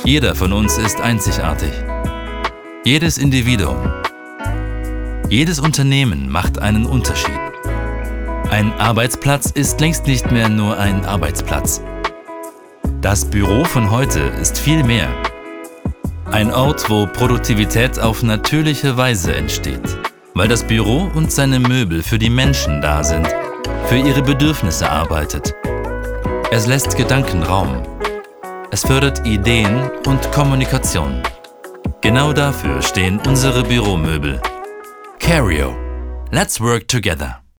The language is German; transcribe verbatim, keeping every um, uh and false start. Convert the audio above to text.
Jeder von uns ist einzigartig. Jedes Individuum. Jedes Unternehmen macht einen Unterschied. Ein Arbeitsplatz ist längst nicht mehr nur ein Arbeitsplatz. Das Büro von heute ist viel mehr. Ein Ort, wo Produktivität auf natürliche Weise entsteht, weil das Büro und seine Möbel für die Menschen da sind, für ihre Bedürfnisse arbeitet. Es lässt Gedanken Raum. Es fördert Ideen und Kommunikation. Genau dafür stehen unsere Büromöbel. Cario. Let's work together.